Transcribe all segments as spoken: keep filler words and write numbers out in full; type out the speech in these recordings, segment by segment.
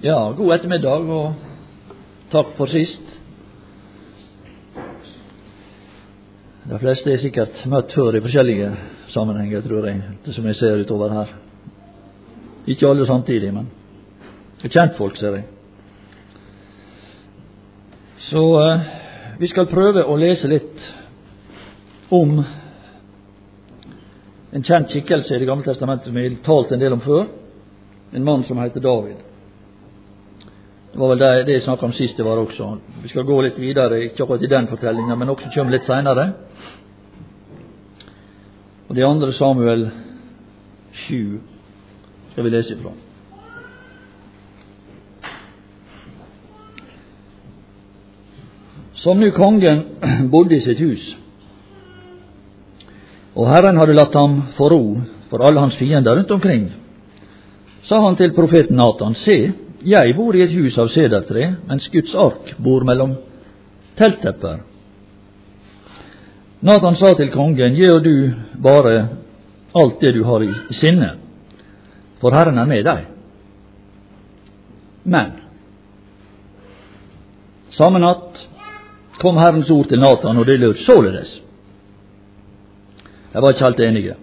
Ja, god ettermiddag, og takk for sist. De fleste er sikkert møtt før i forskjellige sammenhenger, tror jeg, det som jeg ser utover her. Ikke alle samtidig, men kjent folk, ser jeg. Så eh, vi skal prøve å lese litt om en kjent skikkelse i Det gamle testamentet som jeg har talt en del om før, en mann som heter David. Det var vel det, det jeg snakket om sist det var også. Vi skal gå litt videre, ikke akkurat i den fortellingen, men også kommer litt senere. Og det andre Samuel sju skal vi lese ifra. Som nu kongen bodde i sitt hus, og Herren hadde latt ham få ro for alle hans fiender rundt omkring, sa han til profeten Nathan, se, jeg bor i et hus av sedertre, mens Guds ark bor mellom telttepper. Nathan sa til kongen, gjør du bare alt det du har i sinne, for Herren er med deg. Men samme natt kom Herrens ord til Nathan, og det lød således. Jeg var ikke helt enige.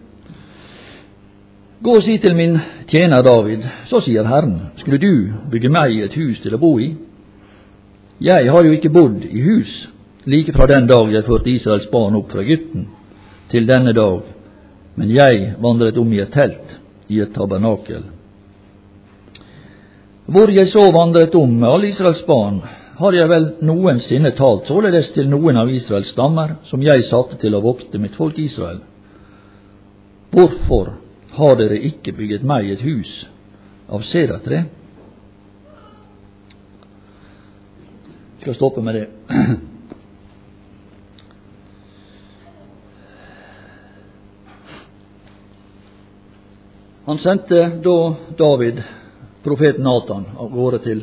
Gå og si til min tjener David, så sier Herren, skulle du bygge meg et hus til å bo i? Jeg har jo ikke bodd i hus, like fra den dag jeg førte Israels barn opp fra Egypten, til denne dag, men jeg vandret om i et telt, i et tabernakel. Hvor jeg så vandret om med alle Israels barn, har jeg vel noensinne talt således til noen av Israels stammer, som jeg satte til å vokte mitt folk Israel. Hvorfor har dere ikke bygget meg et hus av sedertre? Jeg skal stoppe med det. Han sendte da David, profeten Nathan, av gårde til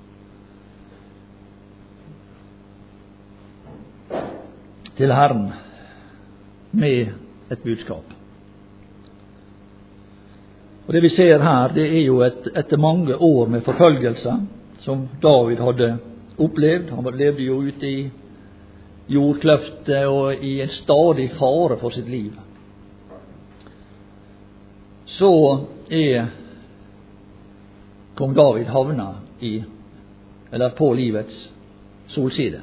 til Herren med et budskap. Og det vi ser her, det er jo et, etter mange år med forfølgelse som David hadde opplevd. Han levde jo ute i jordkløftet og i en stadig fare for sitt liv. Så er kong David havna i, eller på livets solside.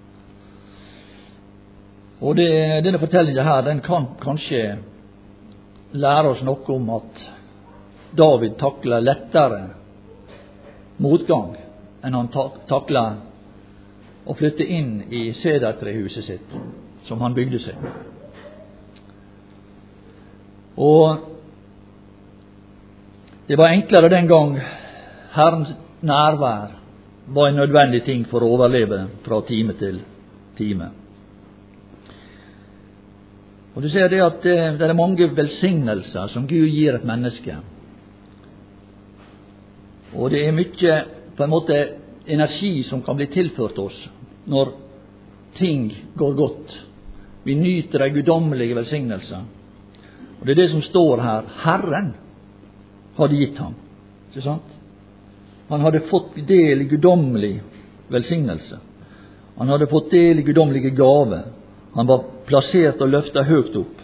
Og det, denne fortellingen her, den kan kanskje lære oss noe om at David takler lettere motgang enn han takler å flytte inn i sedertrehuset sitt, som han bygde seg. Og det var enklere den gang Herrens nærvær var en nødvendig ting for å overleve fra time til time. Og du ser det at det, det er mange velsignelser som Gud gir et menneske. Og det er mye, på en måte, energi som kan bli tilført oss når ting går godt. Vi nyter de guddommelige velsignelser. Og det er det som står her. Herren hadde gitt ham. Ikke sant? Han hadde fått del i guddommelig velsignelse. Han hadde fått del i guddommelige gave. Han var plassert og løftet høyt opp.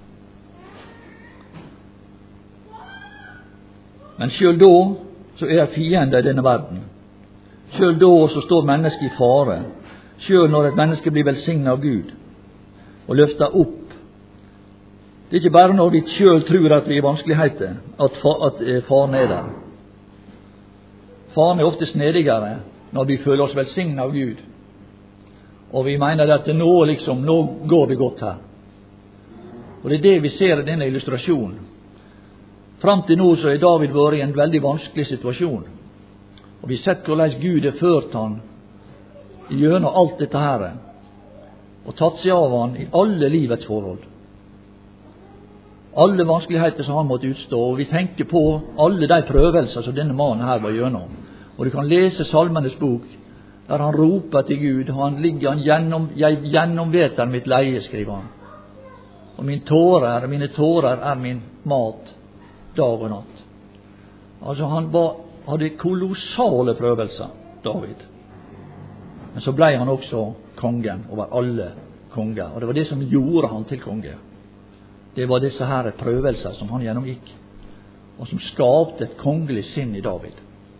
Men selv da så er det fiender i denne verden. Selv da så står mennesket i fare. Selv når et menneske blir velsignet av Gud og løftet opp. Det er ikke bare når vi selv tror at vi er i vanskeligheter at, at faren er der. Faren er ofte snedigere når vi føler oss velsignet av Gud. Og vi mener at nå, liksom, nå går det godt her. Og det er det vi ser i denne illustrasjonen. Fram til nå så er David vært i en veldig vanskelig situasjon. Og vi har sett hvordan Gud har ført han gjennom alt dette her, og tatt seg av han i alle livets forhold. Alle vanskeligheter som han måtte utstå, og vi tenker på alle de prøvelser som denne mannen her var gjennom. Og du kan lese Salmenes bok, der han roper til Gud, og han ligger, han gjennom, jeg gjennomveter mitt leie, skriver han. Og min tårer, mine tårer er min mat, dag og natt. Altså han var hadde kolossale prøvelser, David. Men så ble han også kongen over alle konger, og det var det som gjorde han til konge. Det var disse her prøvelser som han gjennomgikk, og som skapte et kongelig sinn i David.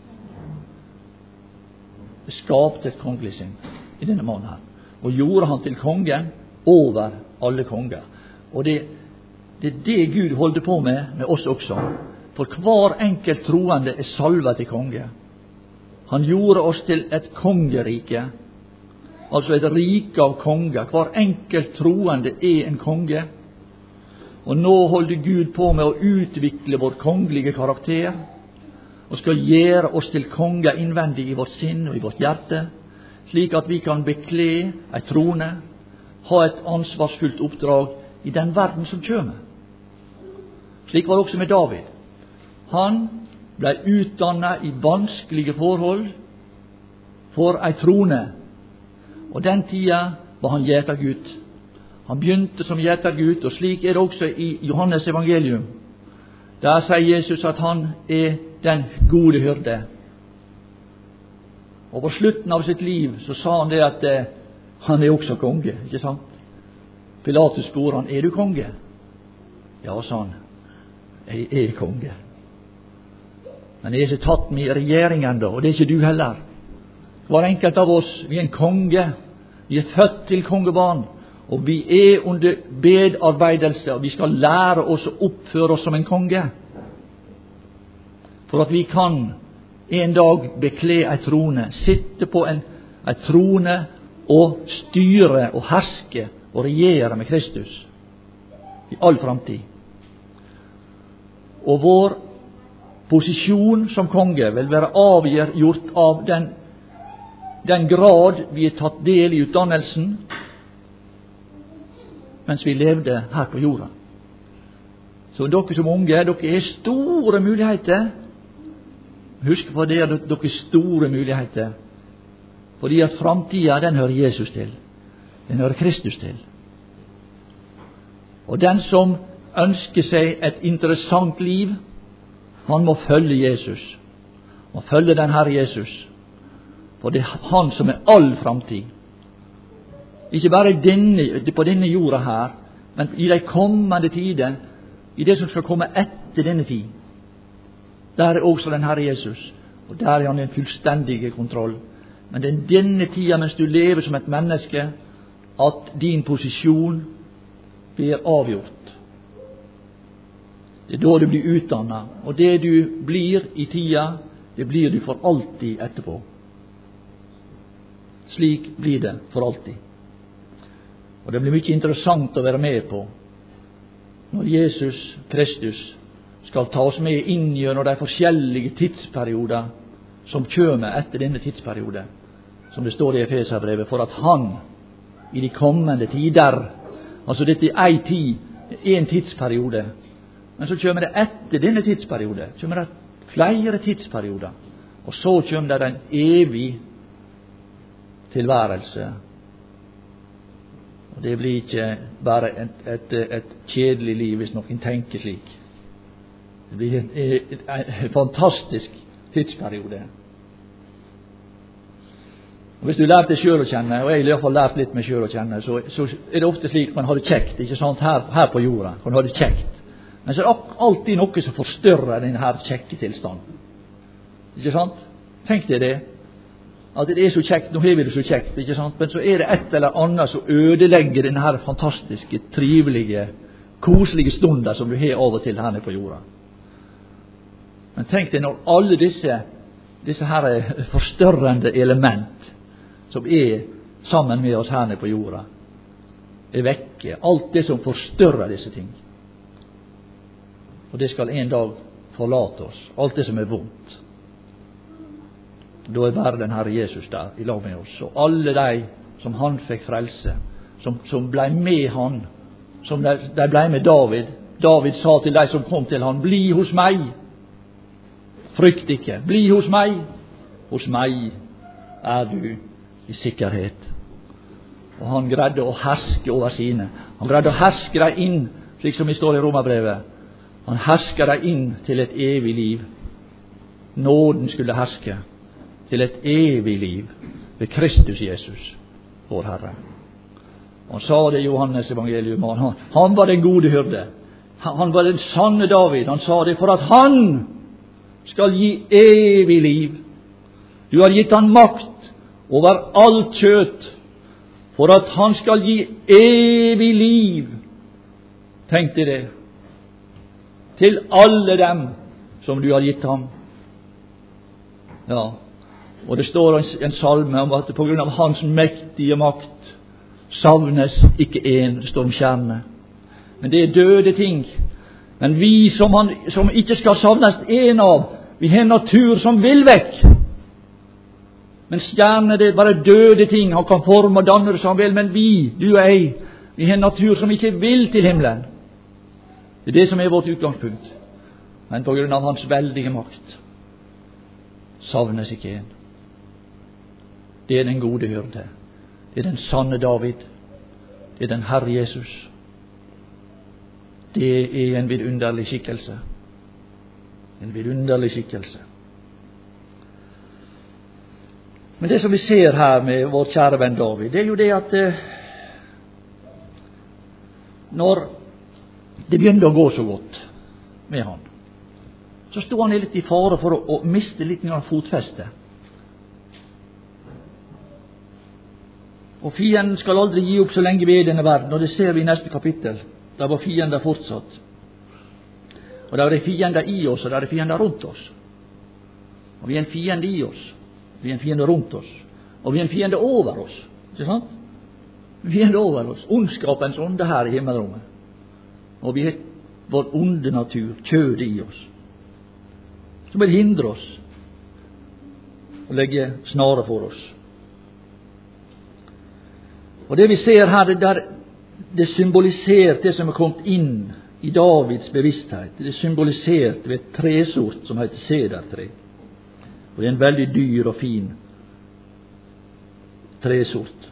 Det skapte et kongelig sinn i denne mannen her, og gjorde han til kongen over alle konger. Og det, det er det Gud holder på med med oss også. For hver enkelt troende er salvet til konge. Han gjorde oss til et kongerike, altså et rike av konger. Hver enkelt troende er en konge. Og nå holder Gud på med å utvikle vår kongelige karakter, og skal gjøre oss til konger innvendig i vårt sinn og i vårt hjerte, slik at vi kan bekle ei trone, ha et ansvarsfullt oppdrag i den verden som kommer. Slik var det også med David. Han ble utdannet i vanskelige forhold for ei trone, og den tida var han gjetergutt. Han begynte som gjetergutt, og slik er det også i Johannes evangelium. Der sier Jesus at han er den gode hyrde. Og på slutten av sitt liv så sa han det at eh, han er også konge, ikke sant? Pilatus spurte han, er du konge? Ja, sa han, jeg er konge. Men jeg er ikke tatt med i regjeringen da, og det er ikke du heller. Hver enkelt av oss, vi er en konge, vi er født til kongebarn, og vi er under bedarbeidelse, og vi skal lære oss å oppføre oss som en konge, for at vi kan en dag bekle ei trone, sitte på en, ei trone og styre og herske og regjere med Kristus i all framtid. Og vår posisjon som konge vil være avgjort av den, den grad vi er tatt del i utdannelsen mens vi levde her på jorda. Så dere som unge, dere har store muligheter. Husk på det, at dere har store muligheter, fordi at framtida, den hører Jesus til. Den hører Kristus til. Og den som ønsker seg et interessant liv, han må følge Jesus. Må følge den Herre Jesus. For det er han som er all framtid. Ikke bare denne, på denne jorda her, men i de kommende tider, i det som skal komme etter denne tid. Der er også den Herre Jesus, og der er han en fullstendig kontroll. Men det er denne tida mens du lever som et menneske, at din posisjon blir avgjort. Det er da du blir utdannet, og det du blir i tida, det blir du for alltid etterpå. Slik blir det for alltid. Og det blir mye interessant å være med på når Jesus Kristus skal ta oss med inn gjennom de forskjellige tidsperioder som kommer etter denne tidsperiode, som det står i Efeserbrevet, for at han i de kommende tider, altså dette er ei tid, en tidsperiode, men så kommer det etter denne tidsperiode, kommer det flere tidsperioder, og så kommer det en evig tilværelse. Og det blir ikke bare et, et, et kjedelig liv hvis noen tenker slik. Det blir en, en, en fantastisk tidsperiode. Og hvis du lærte deg selv å kjenne, og jeg har i hvert fall lært litt meg selv å kjenne, så, så er det ofte slik man har det kjekt, ikke sant, her, her på jorda, man har det kjekt. Men så er det alltid noe som forstørrer denne her kjekke tilstanden. Ikke sant? Tenk deg det. At det er så kjekt, nå har vi det så kjekt, ikke sant? Men så er det et eller annet som ødelegger denne her fantastiske, trivelige, koselige stunder som du har av og til her nede på jorda. Men tenk deg når alle disse, disse her forstørrende element som er sammen med oss her nede på jorda, er vekke. Alt det som forstørrer disse ting. Og det skal en dag forlate oss. Alt det som er vondt. Da er bare den Herre Jesus der i lag med oss. Og alle de som han fikk frelse, som, som ble med han, som de, de ble med David. David sa til de som kom til han, bli hos meg. Frykt ikke. Bli hos meg. Hos meg er du i sikkerhet. Og han greide å herske over sine. Han greide å herske dem inn, slik som det står i Romerbrevet. Han hersker dem inn til et evig liv. nåden skulle herske til et evig liv ved Kristus Jesus, vår Herre. Han sa det i Johannes evangelium, han, han var den gode hyrde. Han, han var den sanne David. Han sa det for at han skal gi evig liv. Du har gitt han makt over alt kjøtt, for at han skal gi evig liv. Tenk deg det. Til alle dem som du har gitt ham. Ja, og det står en, en salme om at på grunn av hans mektige makt savnes ikke en. Det står om stjernene. Men det er døde ting. Men vi som, han, som ikke skal savnes en av, vi har en natur som vil vekk. Men stjernene, det er bare døde ting. Han kan forme og danne det som han vil, men vi, du og jeg, vi har en natur som ikke vil til himmelen. Det er det som er vårt utgangspunkt. Men på grunn av hans veldige makt savnes ikke en. Det er den gode hyrde. Det er den sanne David. Det er den Herre Jesus. Det er en vidunderlig skikkelse. En vidunderlig skikkelse. Men det som vi ser her med vår kjære venn David, det er jo det at eh, når det begynte å gå så godt med han, så stod han litt i fare for å, å miste litt av fotfestet. Og fienden skal aldri gi opp så lenge vi er i denne verden, og det ser vi i neste kapittel. Der var fiender fortsatt. Og der er fiender i oss, og der er fiender rundt oss. Og vi er en fiende i oss. Vi er en fiende rundt oss. Og vi er en fiende over oss. Ikke sant? Vi er en fiende over oss. Ondskapens ånde her i himmelrommet. Og vi har vår onde natur, kjødet i oss, som vil hindre oss og legge snare for oss. Og det vi ser her, det, der, det er symbolisert det som er kommet inn i Davids bevissthet. Det er symbolisert ved et tresort som heter sedertre. Og det er en veldig dyr og fin tresort.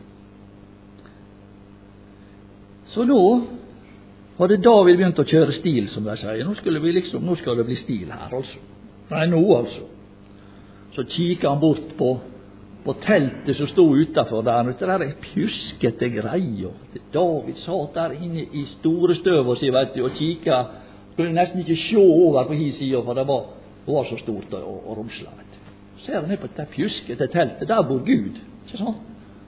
Så nå hadde David begynt å kjøre stil, som de sier. Nå skulle vi liksom, nå skal det bli stil her, altså. Nei, nå altså. Så kikker han bort på, på teltet som stod utenfor der. Det der er pjuskete greier. David satt der inne i store støv og, vet du, og kikket. Kunne nesten ikke se over på hi siden, for det var, det var så stort og, og romsla, vet du. Ser han ned på det pjuskete teltet. Der bor Gud. Ikke sånn?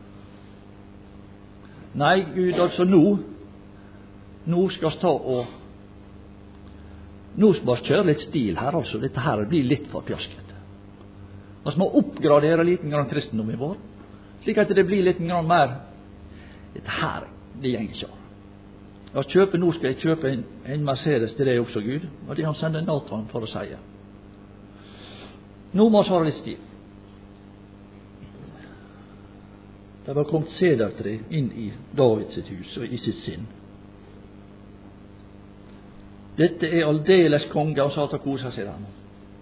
Nei, Gud, altså nå Nå skal vi ta og Nå skal vi kjøre litt stil her, altså. Dette her blir litt for pjaskete. Vi må oppgradere litt grann kristendommen vår, slik at det blir litt grann mer. Dette her, det gjenger ikke. Jeg kjøper, nå skal jeg kjøpe en, en Mercedes til deg også, Gud. Og det han sender Nathan for å si. Nå må vi ha litt stil. Det var kommet sedertre inn i Davids hus og i sitt sinn. Dette er aldeles konge, og satt og koset seg der.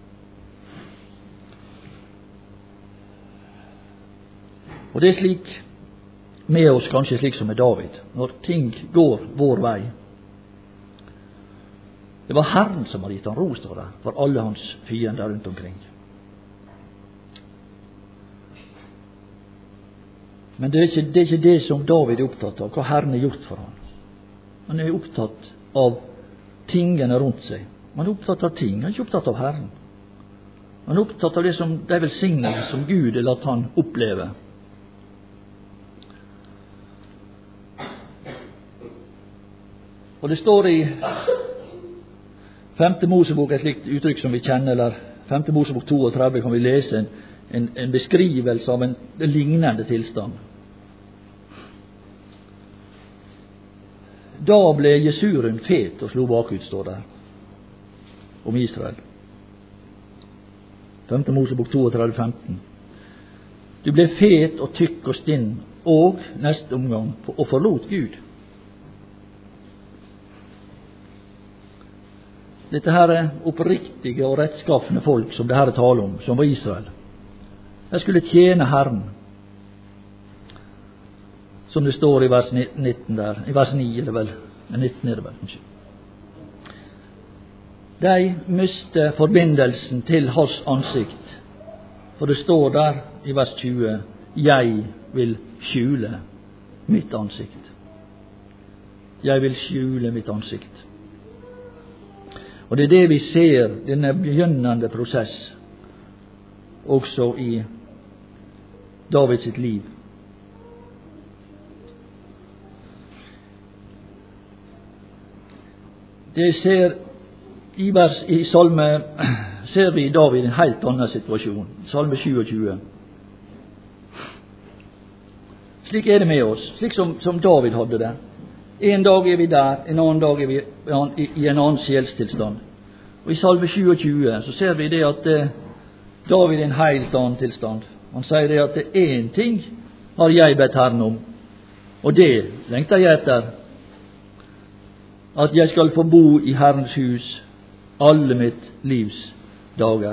Og det er slik med oss, kanskje slik som med David, når ting går vår vei. Det var Herren som har gitt han ro, står det, for alle hans fiender rundt omkring. Men det er, ikke, det er ikke det som David er opptatt av, hva Herren har gjort for ham. Han er opptatt av tingene rundt seg. Han er opptatt av ting, han er ikke opptatt av Herren. Han er opptatt av det som det er velsignelse som Gud har latt han oppleve. Og det står i femte Mosebok, et slikt uttrykk som vi kjenner, eller femte Mosebok trettito, kan vi lese en, en, en beskrivelse av en, en lignende tilstand. Da ble Jesurun fet og slo bakut, står der, om Israel. femte Mosebok trettito, femten. Du ble fet og tykk og stinn, og neste omgang, og forlot Gud. Dette her er oppriktige og rettskaffende folk som det her er tale om, som var Israel. De skulle tjene Herren, som det står i vers nitten der, i vers ni, eller vel, nitten er det vel, kanskje. de mister forbindelsen til hans ansikt. For det står der i vers tjue, jeg vil skjule mitt ansikt. Jeg vil skjule mitt ansikt. Og det er det vi ser, denne begynnende prosess, også i Davids sitt liv. Det ser i, vers, i salme ser vi i David en helt annen situasjon. Salme tjuesyv. Slik er det med oss, slik som, som David hadde det. En dag er vi der, en annen dag er vi i, i en annen sjelstilstand. Og i salme tjuesyv så ser vi det at eh, David er en helt annen tilstand. Han sier det at én ting har jeg bedt Herren om, og det lengter jeg etter, at jeg skal få bo i Herrens hus alle mitt livs dager,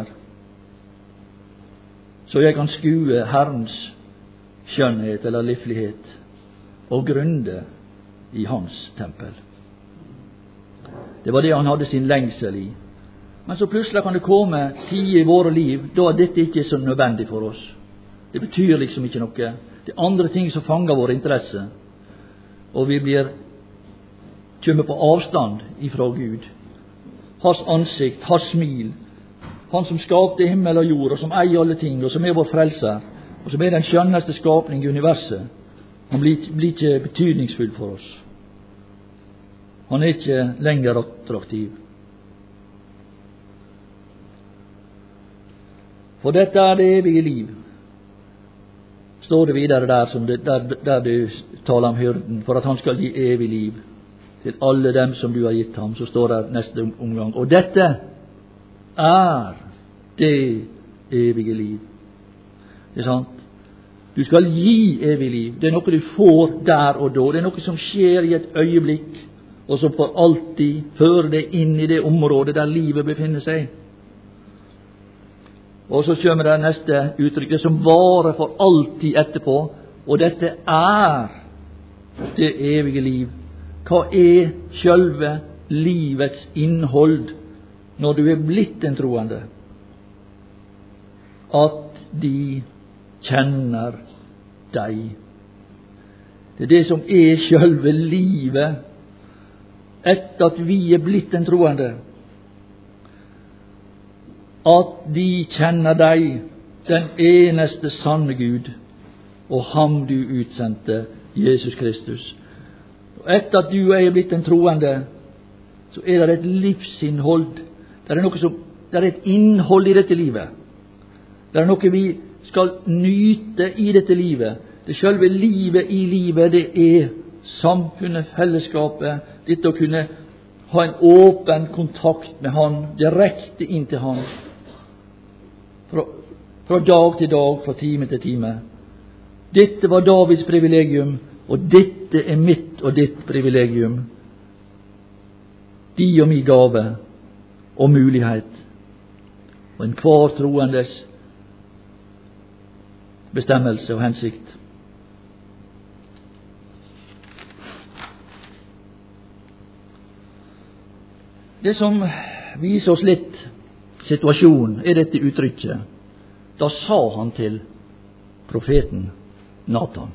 så jeg kan skue Herrens skjønnhet eller livlighet og grunde i hans tempel. Det var det han hadde sin lengsel i. Men så plutselig kan det komme tider i våre liv da dette ikke er så nødvendig for oss. Det betyr liksom ikke noe. Det er andre ting som fanger vår interesse, og vi blir kommer på avstand ifra Gud. Hans ansikt, hans smil, han som skapte himmel og jord, og som eier alle ting, og som er vår frelser, og som er den skjønneste skapning i universet. Han blir, blir ikke betydningsfull for oss. Han er ikke lenger attraktiv. For dette er det evige liv, står det videre der, som det, der, der det taler om hyrden, for at han skal gi evig liv til alle dem som du har gitt ham. Så står det neste omgang, og dette er det evige liv. Det er sant. Du skal gi evig liv. Det er noe du får der og da. Det er noe som skjer i et øyeblikk, og som for alltid fører deg inn i det området der livet befinner seg. Og så kommer det neste uttrykk, det som varer for alltid etterpå, og dette er det evige liv. Hva er sjølve livets innhold når du er blitt en troende? At de kjenner deg. Det er det som er sjølve livet etter at vi er blitt en troende. At de kjenner deg, den eneste sanne Gud, og ham du utsendte, Jesus Kristus. Og etter at du er blitt en troende, så er det et livsinnhold. Det er, noe som, det er et innhold i dette livet. Det er noe vi skal nyte i dette livet. Det selve livet i livet, det er samfunnet, fellesskapet, dette å kunne ha en åpen kontakt med Han, direkte inn til Han. Fra, fra dag til dag, fra time til time. Dette var Davids privilegium, og dette er mitt og ditt privilegium. De og min gave og mulighet, og en hver troendes bestemmelse og hensikt. Det som viser oss litt situasjonen, er dette uttrykket. Da sa han til profeten Natan.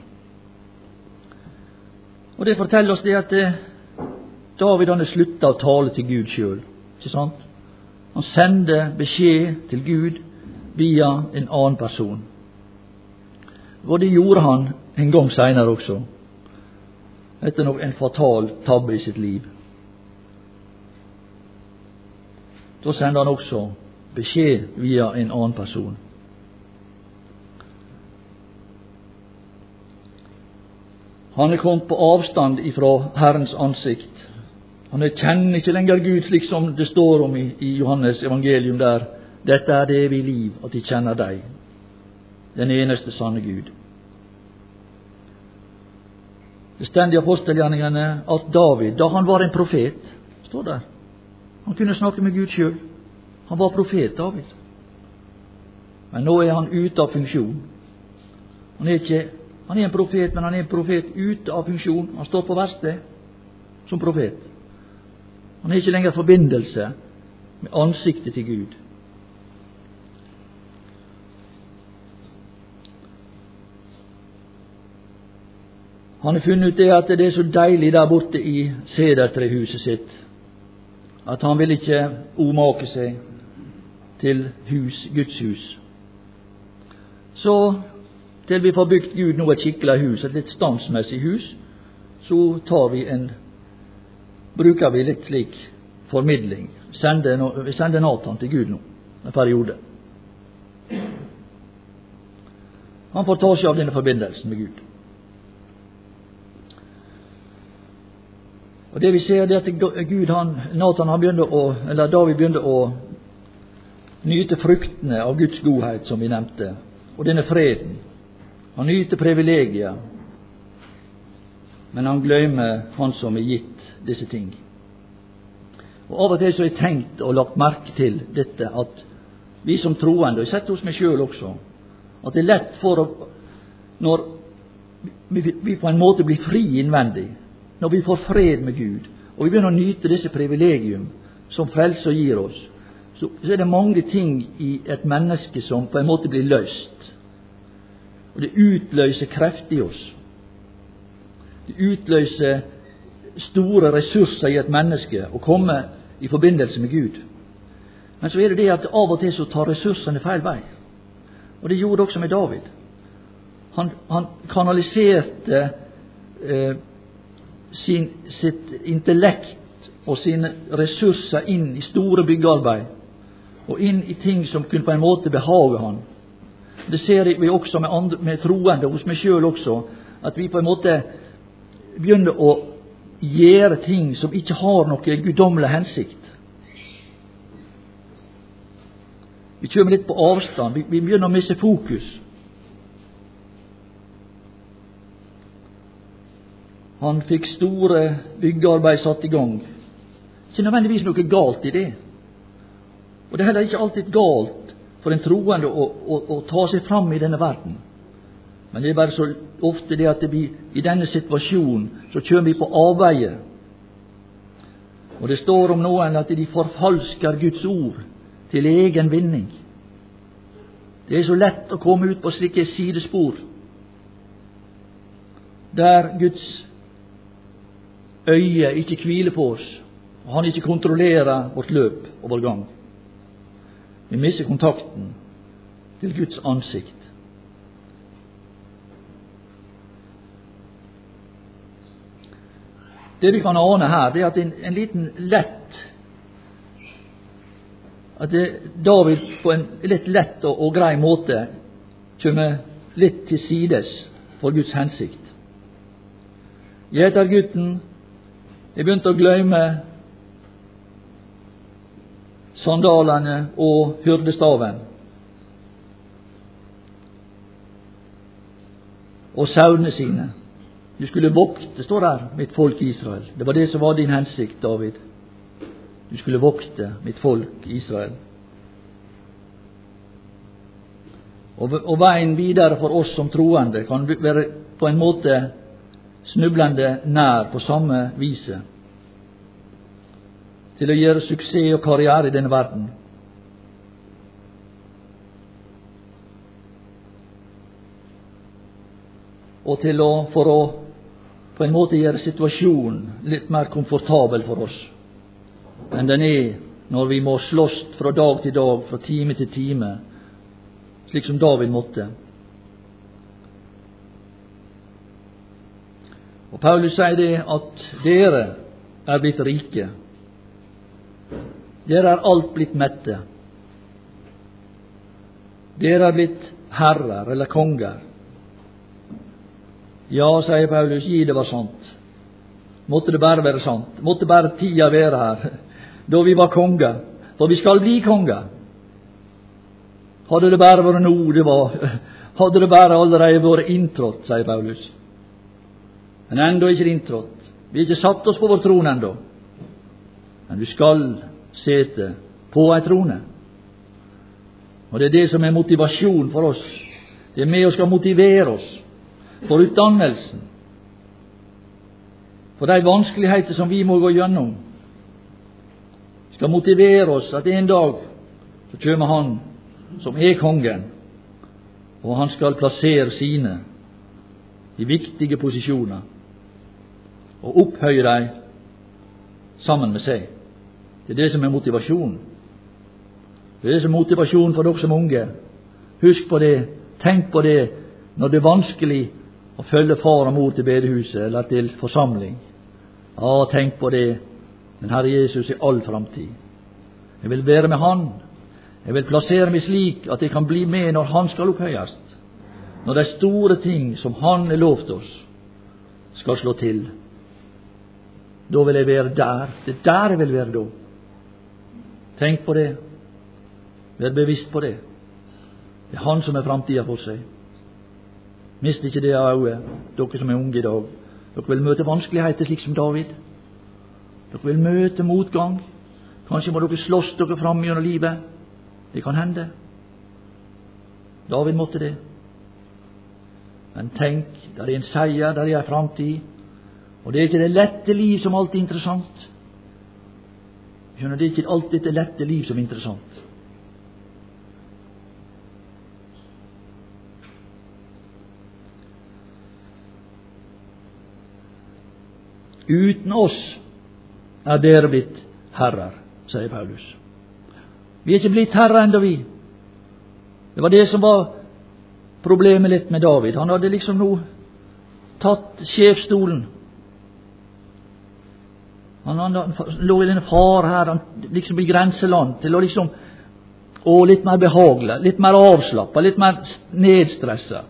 Og det forteller oss det at David han er sluttet å tale til Gud selv. Ikke sant? Han sender beskjed til Gud via en annen person. Og det gjorde han en gang senere også. Etter nok en fatal tabbe i sitt liv. Da sender han også beskjed via en annen person. Han er kommet på avstand ifra Herrens ansikt. Han kjenner ikke lenger Gud slik som det står om i, i Johannes evangelium der. Dette er det evige liv, at de kjenner deg, den eneste sanne Gud. Det stender i apostelgjerningene at David, da han var en profet, står der, han kunne snakke med Gud selv. Han var profet, David. Men nå er han ute av funksjon. Han er ikke, han er en profet, men han er en profet ute av funksjon. Han står på verksted som profet. Han har ikke lenger forbindelse med ansiktet til Gud. Han har funnet ut det at det er så deilig der borte i sedertrehuset sitt, at han vil ikke omake seg til hus, Guds hus. Så til vi får bygd Gud nå et skikkelig hus, et litt standsmessig hus, så tar vi en, bruker vi litt slik formidling. Sender, no, vi sender Nathan til Gud nå, en periode. Han får ta seg av denne forbindelsen med Gud. Og det vi ser, det er at Gud, han, Nathan, han begynte å, eller David begynte å nyte fruktene av Guds godhet, som vi nevnte, og denne freden. Han nyter privilegier, men han glemmer han som er gitt disse ting. Og av og til så har jeg tenkt og lagt merke til dette, at vi som troende, og jeg setter hos meg selv også, at det er lett for å, når vi, vi på en måte blir fri innvendig, når vi får fred med Gud, og vi begynner å nyte disse privilegium som frelser gir oss, så, så er det mange ting i et menneske som på en måte blir løst. Og det utløser kreft i oss. Det utløser store ressurser i et menneske å komme i forbindelse med Gud. Men så er det det at av og til så tar ressursene feil vei. Og det gjorde det også med David. Han, han kanaliserte eh, sin, sitt intellekt og sine ressurser inn i store byggearbeid, og inn i ting som kunne på en måte behage han. Det ser vi også med, andre, med troende, hos meg selv også, at vi på en måte begynner å gjøre ting som ikke har noe guddommelig hensikt. Vi kommer litt på avstand, vi, vi begynner å miste fokus. Han fikk store byggearbeid satt i gang. Ikke nødvendigvis noe galt i det. Og det er heller ikke alltid galt for en troende å, å, å ta seg fram i denne verden. Men det er bare så ofte det at det blir, i denne situasjonen så kjører vi på avveie. Og det står om noen at de forfalsker Guds ord til egen vinning. Det er så lett å komme ut på slike sidespor, der Guds øye ikke hviler på oss, og han ikke kontrollerer vårt løp og vår gang. Vi mister kontakten til Guds ansikt. Det vi kan ane her, det er at en, en liten lett, at det, David på en litt lett og, og grei måte kommer litt til sides for Guds hensikt. Gjetergutten er begynt å glemme sandalene og hyrdestaven. Og sauene sine. Du skulle vokte, står der, mitt folk Israel. Det var det som var din hensikt, David. Du skulle vokte mitt folk Israel. Og, og veien videre for oss som troende kan være på en måte snublende nær på samme vise, til å gjøre suksess og karriere i denne verden. Og til å, for å på en måte gjøre situasjonen litt mer komfortabel for oss enn den er når vi må slåss fra dag til dag, fra time til time, slik som David måtte. Og Paulus sier det at dere er blitt rike. Dere er alt blitt mette. Dere er blitt herrer eller konger. Ja, sier Paulus, gi det var sant. Måtte det bare være sant. Måtte bare tida være her, da vi var konger. For vi skal bli konger. Hadde det bare vært noe det var, hadde det bare allerede vært inntrådt, sier Paulus. Men enda ikke inntrådt. Vi har ikke satt oss på vår trone enda. Men du skal sete på ei trone. Og det er det som er motivasjon for oss. Det er med og skal motivere oss for utdannelsen, for de vanskeligheter som vi må gå gjennom. skal motivere oss at en dag så kommer han som er kongen, og han skal plassere sine i viktige posisjoner og opphøye dem sammen med seg. Det er det som er motivasjonen. Det er det som er motivasjonen for dere som unge. Husk på det, tenk på det når det er vanskelig å følge far og mor til bedehuset eller til forsamling. Ja, tenk på det, den Herre Jesus i all framtid. Jeg vil være med Han. Jeg vil plassere meg slik at jeg kan bli med når Han skal opphøyes. Når de store ting som Han er lovt oss skal slå til. Da vil jeg være der. Det er der jeg vil være da. Tenk på det. Vær bevisst på det. Det er Han som er framtida for seg. Mist ikke det av øyet, dere som er unge i dag. Dere vil møte vanskeligheter slik som David. Dere vil møte motgang. Kanskje må dere slåss dere fram gjennom livet. Det kan hende. David måtte det. Men tenk, der er en seier, der er en framtid. Og det er ikke det lette liv som alltid er interessant. Skjønner, det er ikke alltid det lette liv som er interessant. Uten oss er dere blitt herrer, sier Paulus. Vi er ikke blitt herrer enda vi. Det var det som var problemet litt med David. Han hadde liksom nå tatt sjefsstolen. Han, han, han lå i denne far her, han liksom i grenseland, til å liksom, å, litt mer behagelig, litt mer avslappet, litt mer nedstresset.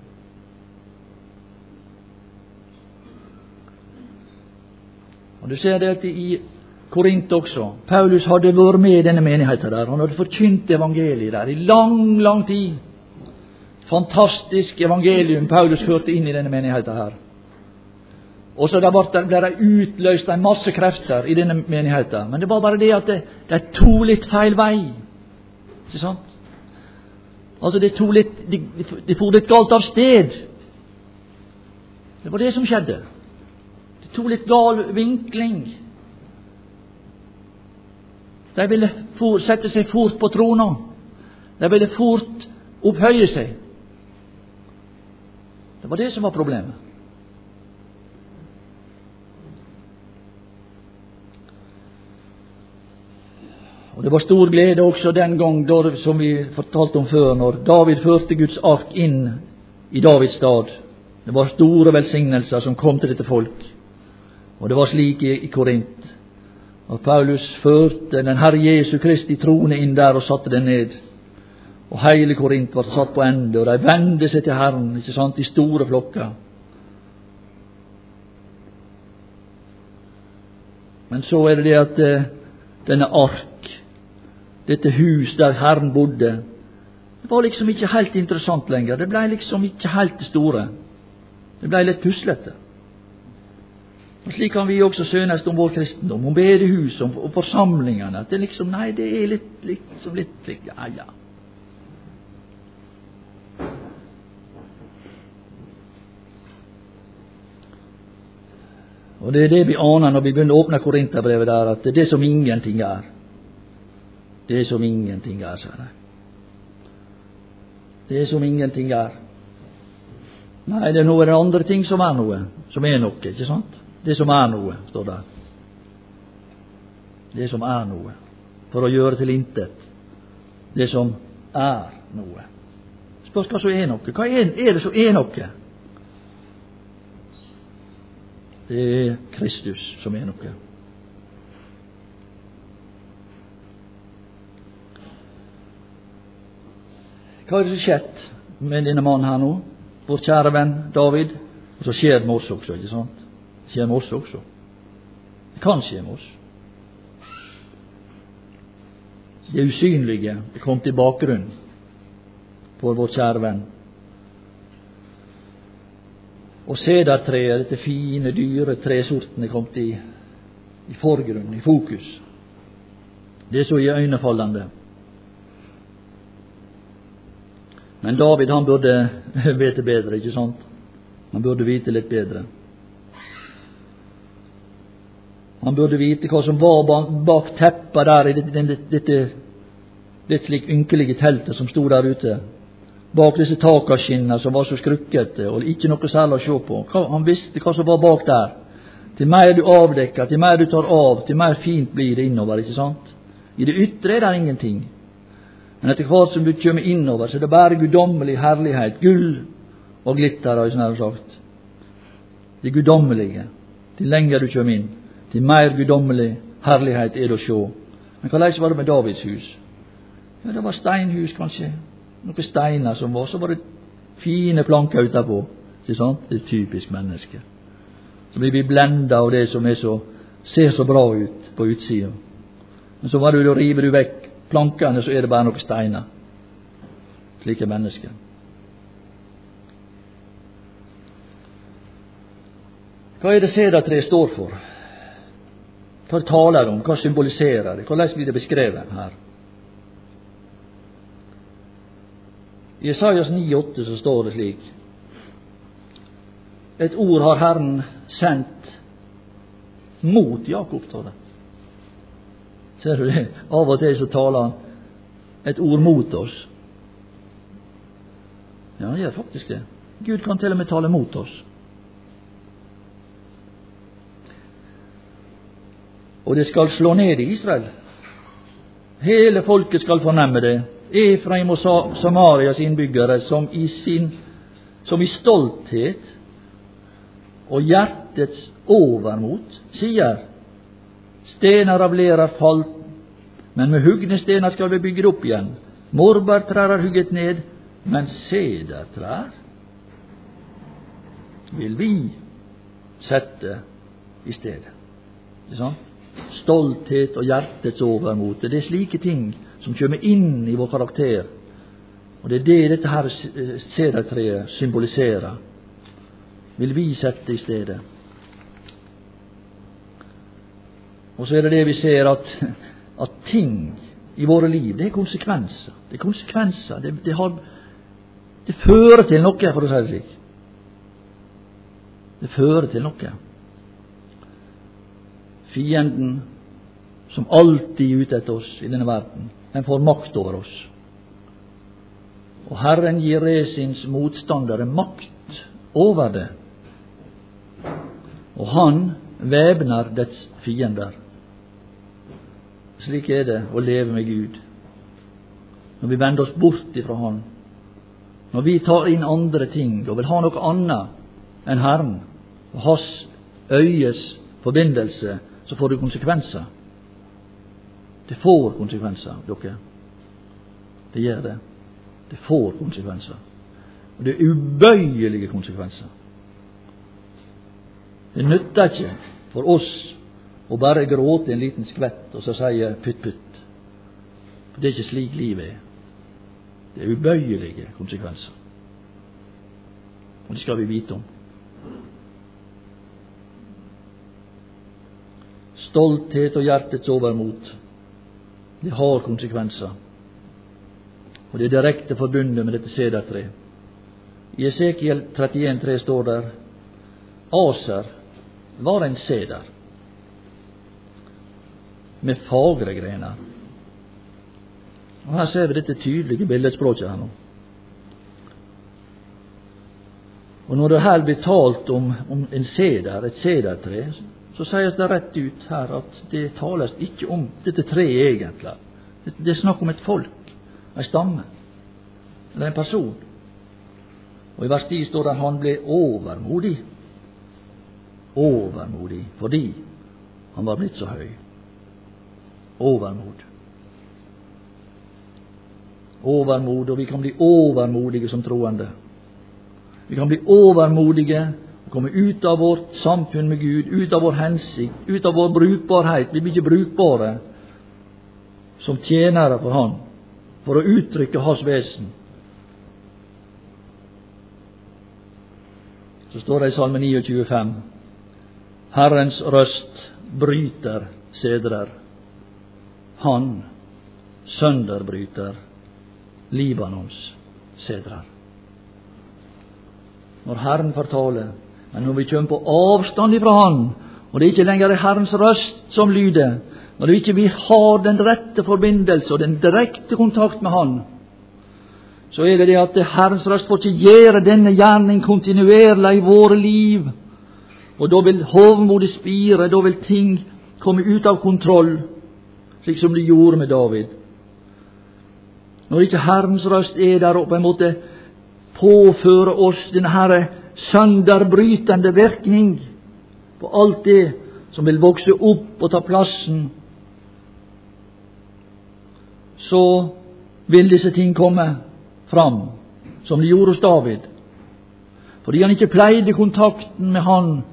Og du ser det at i Korint også, Paulus hadde vært med i denne menigheten der, han hadde forkynt evangeliet der i lang, lang tid. Fantastisk evangelium Paulus førte inn i denne menigheten her. Og så ble det utløst en masse krefter i denne menigheten. Men det var bare det at det, det tog litt feil vei. Ikke sant? Altså det tog litt, de, de for litt galt av sted. Det var det som skjedde. Det tog litt gal vinkling. De ville for, sette seg fort på trona. De ville fort opphøye seg. Det var det som var problemet. Og det var stor glede også den gang, da, som vi fortalte om før, når David førte Guds ark inn i Davids stad. Det var store velsignelser som kom til dette folk. Og det var slik i, i Korint. Og Paulus førte den Herre Jesu Kristi trone inn der og satte den ned. Og hele Korint var satt på ende, og de vendte seg til Herren, ikke sant, i store flokker. Men så er det det at eh, denne ark, dette hus der Herren bodde, det var liksom ikke helt interessant lenger. Det ble liksom ikke helt det store. Det ble litt puslete. Og slik kan vi også sønes om vår kristendom, om bedehus, om, om forsamlingene. At det liksom, nei, det er litt, liksom litt, litt, ja, ja. Og det er det vi aner når vi begynner å åpne Korinterbrevet der, at det er det som ingenting er. Det er som ingenting er, sier de. Det er som ingenting er. Nei, det er noe det andre ting som er noe, som er noe, ikke sant? Det som er noe, står der. Det som er noe. For å gjøre til intet. Det som er noe. Spørs hva som er noe. Hva er, er det som er noe? Det er Kristus som er noe. Hva er det som skjedd med denne mannen her nå? Vår kjære venn David. Og så skjer det med oss også, ikke sant? Det skjer med oss også. Det kan skje med oss. Det usynlige det kom til bakgrunn for vår kjære venn. Og sedertreet, dette fine, dyre tresortene kom til i forgrunn, i fokus. Det er så iøynefallende. Men David, han burde vite bedre, ikke sant? Han burde vite litt bedre. Han burde vite hva som var bak teppet der i dette, dette, dette, dette slik ynkelige teltet som stod der ute. Bak disse takaskinner som var så skrukkete og ikke noe særlig å se på. Han visste hva som var bak der. Til mer du avdekker, til mer du tar av, til mer fint blir det innover, ikke sant? I det ytre er det ingenting. Men etter hvert som du kommer innover, så er det bare guddommelig herlighet, gull og glitter, har jeg snart sagt. Det guddommelige. Til lenger du kommer inn, til mer guddommelig herlighet er det å se. Men hva var det med Davids hus? Ja, det var steinhus, kanskje. Noen steiner som var, så var det fine planker utenpå. Ikke sant? Det er typisk menneske. Så blir vi blendet av det som er så, ser så bra ut på utsiden. Men så var det, da river du vekk plankene, så er det bare noen steiner. Slike mennesker. Hva er det sedertreet står for? Hva taler det om? Hva symboliserer det? Hvordan blir det beskrevet her? I Jesajas ni åtte så står det slik: et ord har Herren sendt mot Jakob, står det. Ser du det? Av og til så taler han et ord mot oss. Ja, han gjør faktisk det. Gud kan til og med tale mot oss. Og det skal slå ned i Israel. Hele folket skal fornemme det. Efraim og Samarias innbyggere som i sin som i stolthet og hjertets overmot sier: stener av ler er falt, men med hugne stener skal vi bygge det opp igjen. Morbærtrær er hugget ned, men sedertrær vil vi sette i stedet. Det er sånn? Stolthet og hjertets overmot. Det er slike ting som kommer inn i vår karakter. Og det er det dette her sedertreet symboliserer. Vil vi sette i stedet. Og så er det det vi ser at, at ting i våre liv, det er konsekvenser. Det er konsekvenser. Det, det, har, det fører til noe, for å si det slik. Det fører til noe. Fienden, som alltid er ute etter oss i denne verden, den får makt over oss. Og Herren gir resins motstandere makt over det. Og han væpner dets fiender. Slik er det å leve med Gud. Når vi vender oss bort ifra Han, når vi tar inn andre ting og vil ha noe annet enn Herren og hans øyes forbindelse, så får det konsekvenser. Det får konsekvenser, dere. Det gjør det. Det får konsekvenser. Og det er ubøyelige konsekvenser. Det nytter ikke for oss å bare gråte en liten skvett og så sier putt, putt. For det er ikke slik livet er. Det er ubøyelige konsekvenser. Og det skal vi vite om. Stolthet og hjertets overmot, det har konsekvenser. Og det er direkte forbundet med dette sedertre. I Esekiel trettien tre står der: Aser var en seder med fagre grener. Og her ser vi dette tydelige billedspråket her nå. Og når det her blir talt om, om en seder, et sedertre, så sies det rett ut her at det tales ikke om dette treet egentlig. Det er snakk om et folk, en stamme, eller en person. Og i vers ti står det: han ble overmodig. Overmodig, fordi han var blitt så høy. Overmod. Overmod, og vi kan bli overmodige som troende. Vi kan bli overmodige og komme ut av vårt samfunn med Gud, ut av vår hensikt, ut av vår brukbarhet. Vi blir ikke brukbare som tjenere for Han, for å uttrykke Hans vesen. Så står det i Salme tjueni fem: Herrens røst bryter sedrer. Han sønderbryter Libanons sedrer. Når Herren får tale, men når vi kommer på avstand ifra Han, og det er ikke lenger Herrens røst som lyder, når vi ikke vi har den rette forbindelse og den direkte kontakt med Han, så er det det at Herrens røst får ikke gjøre denne gjerning kontinuerlig i våre liv, og da vil hovmodet spire, da vil ting komme ut av kontroll, slik som det gjorde med David. Når ikke Herrens røst er der og på en måte påfører oss denne her sønderbrytende virkning på alt det som vil vokse opp og ta plassen, så vil disse ting komme fram, som de gjorde hos David. Fordi han ikke pleide kontakten med Han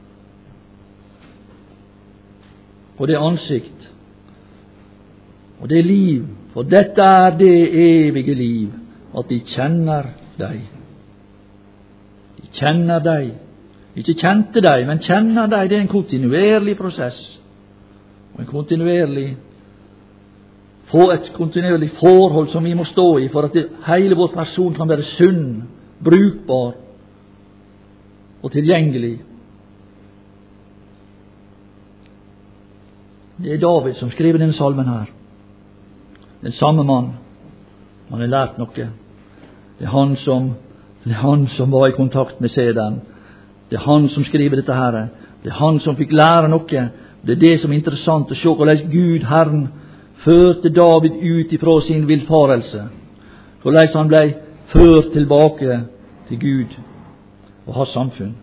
på det ansikt. Og det liv, for dette er det evige liv, at de kjenner deg. De kjenner deg. Ikke kjente deg, men kjenner deg. Det er en kontinuerlig prosess. Og en kontinuerlig få et kontinuerlig forhold som vi må stå i for at det, hele vår person kan være sunn, brukbar og tilgjengelig. Det er David som skriver denne salmen her. Den samme mann. Han har lært noe. Det er han som, det er han som var i kontakt med sederen. Det er han som skriver dette her. Det er han som fikk lære noe. Det er det som er interessant å se hvordan Gud, Herren, førte David ut ifra sin villfarelse. Hvordan han ble ført tilbake til Gud og hans samfunn.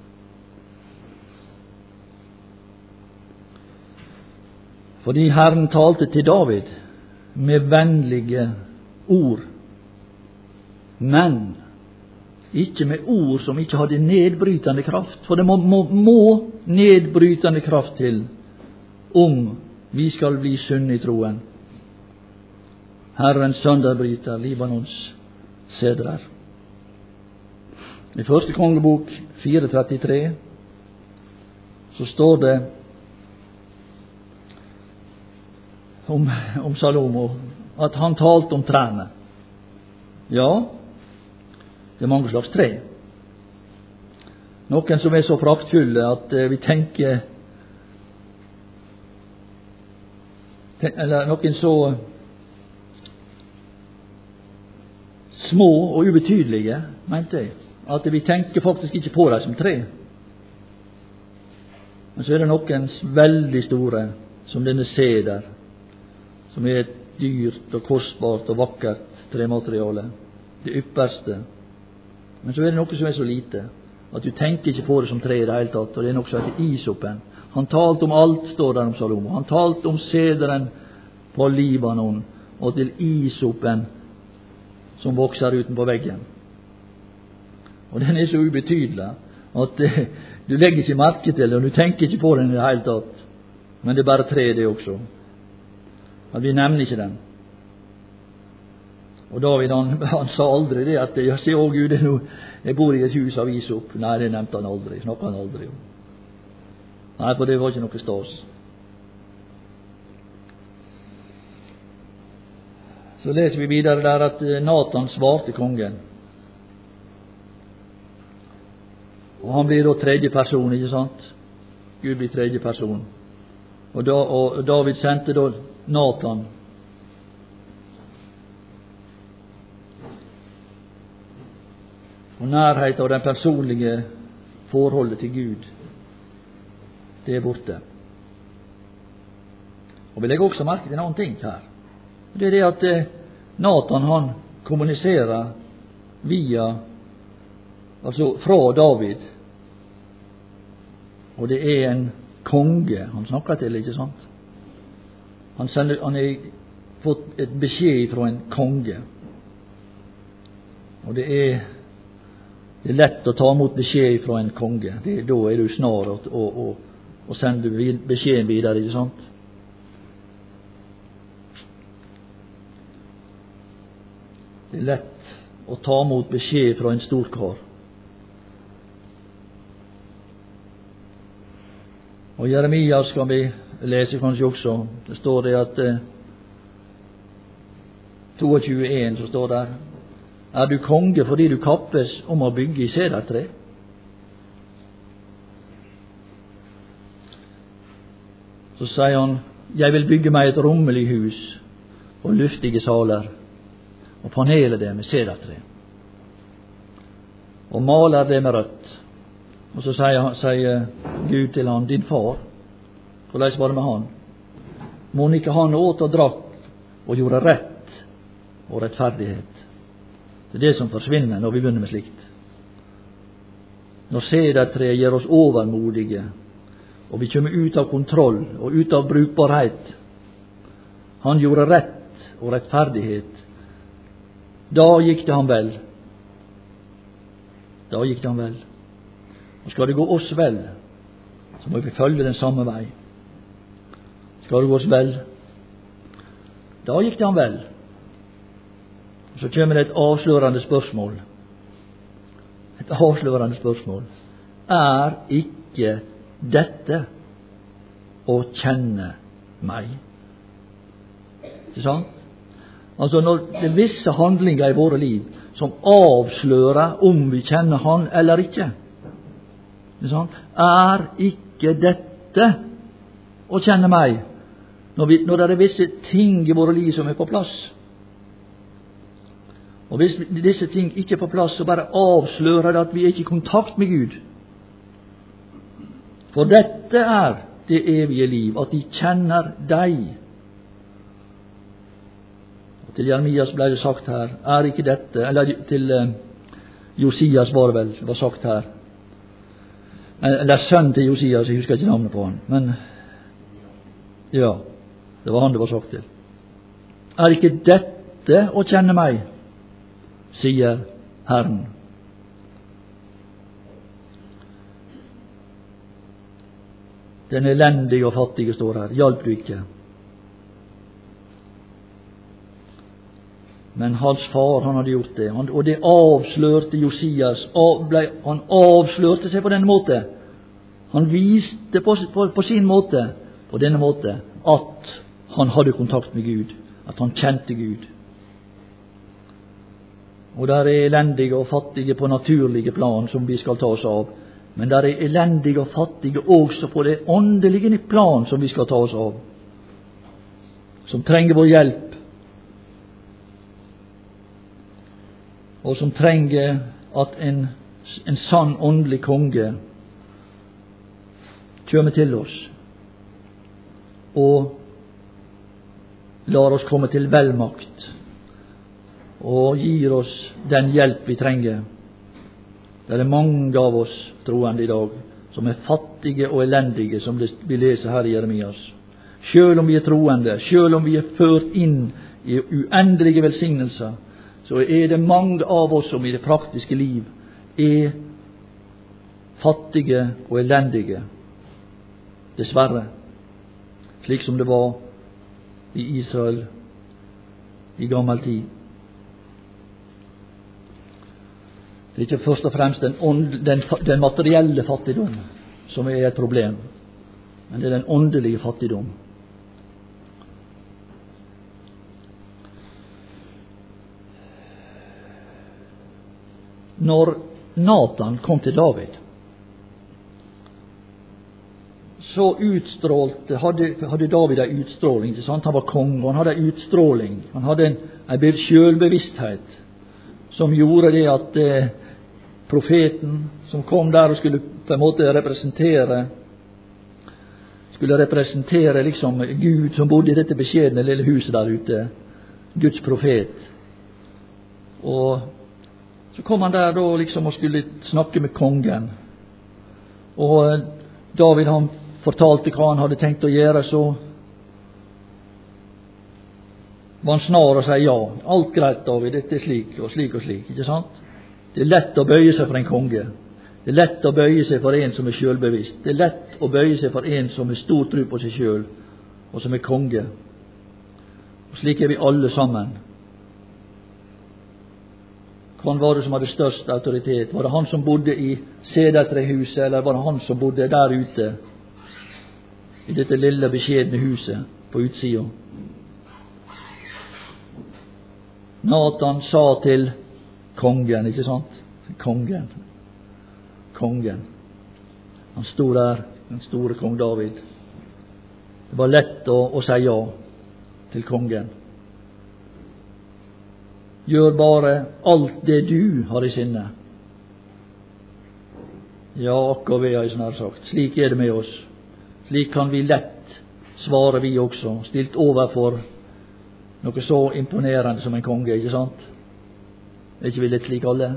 Fordi Herren talte til David med vennlige ord, men ikke med ord som ikke hadde nedbrytende kraft. For det må, må, må nedbrytende kraft til om vi skal bli sunne i troen. Herren sønderbryter Libanons sedrer. I første kongebok fire trettitre så står det om, om Salomo at han talte om trærne. Ja, det er mange slags tre. Noen som er så praktfulle at eh, vi tenker ten, eller noen så små og ubetydelige, mente jeg, at vi tenker faktisk ikke på dem som tre. Men så er det noen veldig store, som denne seder, som er et dyrt og kostbart og vakkert tremateriale, det ypperste. Men så er det noe som er så lite, at du tenker ikke på det som tre i det hele tatt, og det er noe som heter isopen. Han talte om alt, står der om Salomo. Han talte om sederen på Libanon, og til isopen som vokser utenpå veggen. Og den er så ubetydelig, at eh, du legger ikke merke til det, og du tenker ikke på den i det hele tatt. Men det er bare tre det også. At vi nevner ikke den. Og David, han, han sa aldri det at jeg sier, å Gud, jeg bor i et hus av isop. Nei, det nevnte han aldri, snakket han aldri om. Nei, for det var ikke noe stas. Så leser vi videre der at Nathan svarte kongen. Og han blir da tredje person, ikke sant? Gud blir tredje person. Og, da, og David sendte da Nathan. Og nærhet av den personlige forholdet til Gud, det er borte. Og vi legger også merke til en annen ting her. Det er det at Nathan, han kommuniserer via, altså fra David. Og det er en konge han snakker til, ikke sant? Han sender, han har fått et beskjed fra en konge. Og det er Det er lett å ta imot beskjed fra en konge. Det, da er du snar å, å, å sende beskjeden videre, ikke sant? Det er lett å ta imot beskjed fra en stor kar. Og Jeremia skal vi lese kanskje også. Det står det at eh, tjueto en så står der: Er du konge fordi du kappes om å bygge i sedertre? Så sier han, jeg vil bygge meg et rommelig hus og luftige saler, og panele det med sedertre, og maler det med rødt. Og så sier, sier Gud til han, din far, hvordan var det med han? Må ikke han åt og drakk og gjorde rett og rettferdighet? Det er det som forsvinner når vi begynner med slikt. Når sedertreet gjør oss overmodige, og vi kommer ut av kontroll og ut av brukbarhet. Han gjorde rett og rettferdighet. Da gikk det han vel. Da gikk det han vel. Og skal det gå oss vel, så må vi følge den samme vei. Skal det gå oss vel, da gikk det han vel. Og så kommer det et avslørende spørsmål. Et avslørende spørsmål. Er ikke dette å kjenne meg? Ikke sant? Altså når det er visse handlinger i våre liv som avslører om vi kjenner Han eller ikke. Ikke sant? Er ikke dette å kjenne meg? Når, vi, når det er visse ting i våre liv som er på plass. Og hvis disse ting ikke er på plass, så bare avslører det at vi er ikke i kontakt med Gud. For dette er det evige liv, at de kjenner deg. Og til Jeremias ble det sagt her, er ikke dette, eller til uh, Josias var det vel, det var sagt her, eller sønn til Josias, jeg husker ikke navnet på han, men ja, det var han det var sagt til. Er ikke dette å kjenne meg, sier Herren. Den elendige og fattige står her. Hjalp du ikke? Men hans far, han hadde gjort det. Han, og det avslørte Josias. Av, ble, han avslørte seg på denne måte. Han viste på, på, på sin måte, på denne måte, at han hadde kontakt med Gud. At han kjente Gud. Og der er elendige og fattige på naturlige plan som vi skal ta oss av. Men der er elendige og fattige også på det åndelige plan som vi skal ta oss av. Som trenger vår hjelp. Og som trenger at en, en sann åndelig konge kommer til oss. Og lar oss komme til velmakt. Og gir oss den hjelp vi trenger. Det er mange av oss troende i dag som er fattige og elendige, som vi leser her i Jeremias. Selv om vi er troende, selv om vi er ført inn i uendelige velsignelser, så er det mange av oss som i det praktiske liv er fattige og elendige. Dessverre. Slik som det var i Israel i gammel tid. Det er ikke først og fremst den, ånd, den, den materielle fattigdom som er et problem, men det er den åndelige fattigdom. Når Nathan kom til David, så utstrålte, hadde, hadde David en utstråling, ikke sant? Han var konge, og han hadde en utstråling, han hadde en, en selvbevissthet, som gjorde det at eh, profeten som kom der og skulle på en måte representere skulle representere liksom Gud som bodde i dette beskjedne lille huset der ute, Guds profet. Og så kom han der da liksom og skulle snakke med kongen. Og David han fortalte hva han hadde tenkt å gjøre, så var han snar og sa ja, alt greit David, dette er slik og slik og slik, ikke sant? Det er lett å bøye seg for en konge. Det er lett å bøye seg for en som er selvbevisst. Det er lett å bøye seg for en som er stor tro på seg selv, og som er konge. Og slik er vi alle sammen. Hvem var det som hadde størst autoritet? Var det han som bodde i sedertrehuset, eller var det han som bodde der ute, i dette lille beskjedne huset på utsida? Nathan sa til kongen, ikke sant? Kongen. Kongen. Han stod der, den store kong David. Det var lett å, å si ja til kongen. Gjør bare alt det du har i sinne. Ja, akkurat vi har snart sagt. Slik er det med oss. Slik kan vi lett svare vi også, stilt overfor noe så imponerende som en konge, ikke sant? Er ikke vi litt slik alle?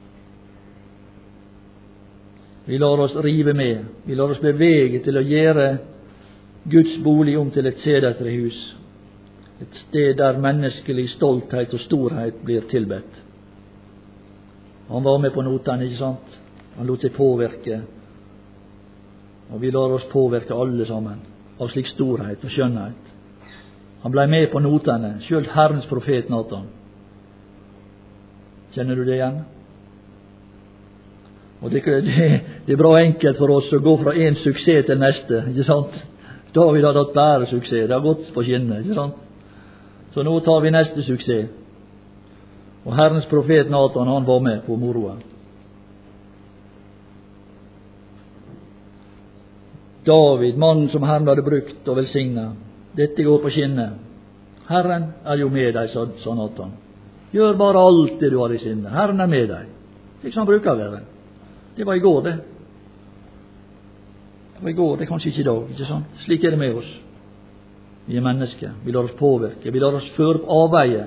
Vi lar oss rive med, vi lar oss bevege til å gjøre Guds bolig om til et sedertrehus, et sted der menneskelig stolthet og storhet blir tilbedt. Han var med på notene, ikke sant? Han lot seg påvirke, og vi lar oss påvirke alle sammen av slik storhet og skjønnhet. Han blei med på notene, selv Herrens profet Nathan. Kjenner du det igjen? Og det, det, det er bra enkelt for oss å gå fra en suksess til neste, ikke sant? David har hatt bare suksess, det har gått på skinner, ikke sant? Så nå tar vi neste suksess. Og Herrens profet Nathan, han var med på moroa. David, mannen som Herren hadde brukt og velsignet, dette går på skinner. Herren er jo med deg, sa, sa Nathan. Gjør bare alt det du har i sinne. Herren er med deg. Slik som han bruker å være. Det var i går, det. Det var i går, det er kanskje ikke i dag, ikke sant? Slik er det med oss. Vi er mennesker. Vi lar oss påvirke. Vi lar oss føre på avveie.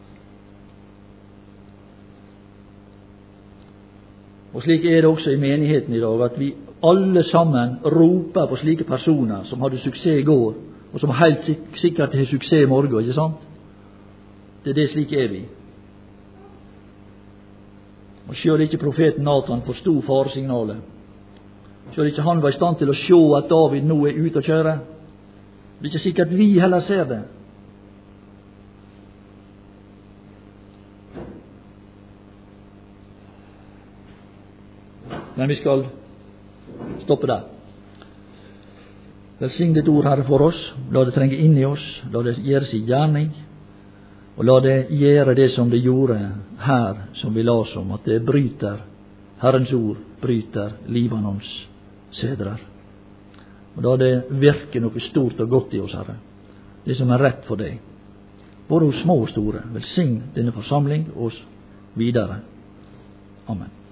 Og slik er det også i menigheten i dag, at vi alle sammen roper på slike personer som hadde suksess i går, og som helt sik- sikkert har suksess i morgen, ikke sant? Det er det, slik er vi. Og selv ikke profeten Nathan forstod faresignalet. Selv ikke han var i stand til å se at David nå er ute å kjøre. Det er ikke sikkert vi heller ser det. Men vi skal stoppe der. Velsign ditt ord, Herre, for oss. La det trenge inn i oss. La det gjøre sin gjerning. Og la det gjøre det som det gjorde her, som vi las om, at det bryter, Herrens ord bryter Libanons sedrer. Og da det virker noe stort og godt i oss, Herre, det som er rett for deg, både hos små og store. Velsign denne forsamling og oss videre. Amen.